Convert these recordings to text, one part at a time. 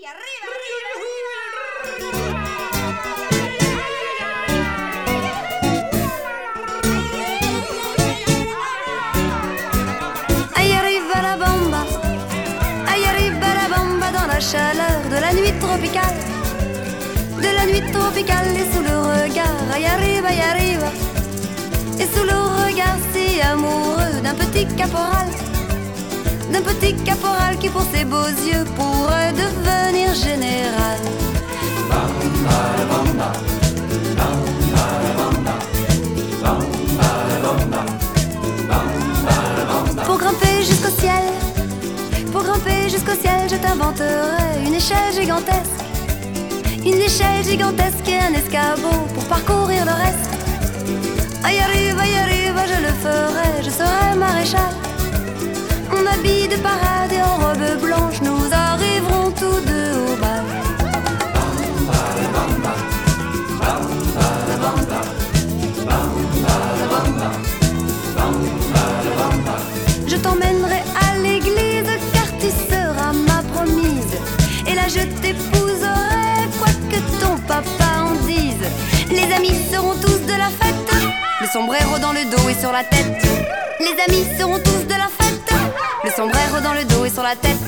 Aïe arrive à la bamba, aïe arrive à la bamba dans la chaleur de la nuit tropicale. De la nuit tropicale et sous le regard, aïe arrive, et sous le regard si amoureux d'un petit caporal. D'un petit caporal qui pour ses beaux yeux pourrait devenir général. Pour grimper jusqu'au ciel, pour grimper jusqu'au ciel, je t'inventerai une échelle gigantesque. Une échelle gigantesque et un escabeau pour parcourir le reste. Aïe arrive, je le ferai, je serai maréchal. En habit de parade et en robe blanche, nous arriverons tous deux au bal. Je t'emmènerai à l'église car tu seras ma promise. Et là je t'épouserai, quoi que ton papa en dise. Les amis seront tous de la fête, le sombrero dans le dos et sur la tête. Les amis seront tous de la fête, le sombrero dans le dos et sur la tête.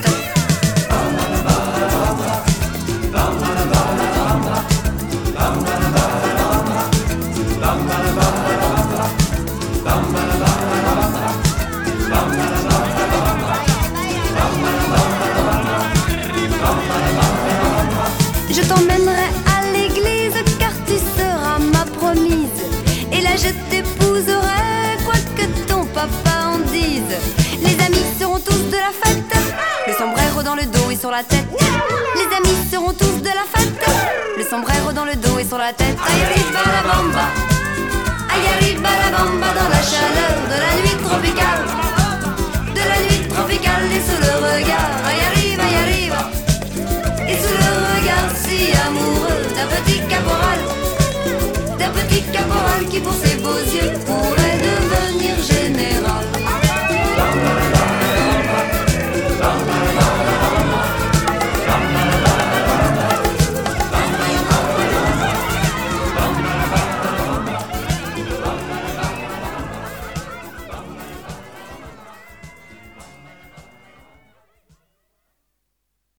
Je t'emmènerai à l'église car tu seras ma promise. Et là je t'épouserai, quoi que ton papa en dise. Les amis seront tous de la fête, le sombrero dans le dos et sur la tête. Les amis seront tous de la fête, le sombrero dans le dos et sur la tête. Aïe arriba la bamba, aïe arriba la bamba dans la chaleur de la nuit tropicale. De la nuit tropicale et sous le regard, aïe arriba, et sous le regard si amoureux d'un petit caporal. D'un petit caporal qui pour ses beaux yeux pourrait devenir généreux.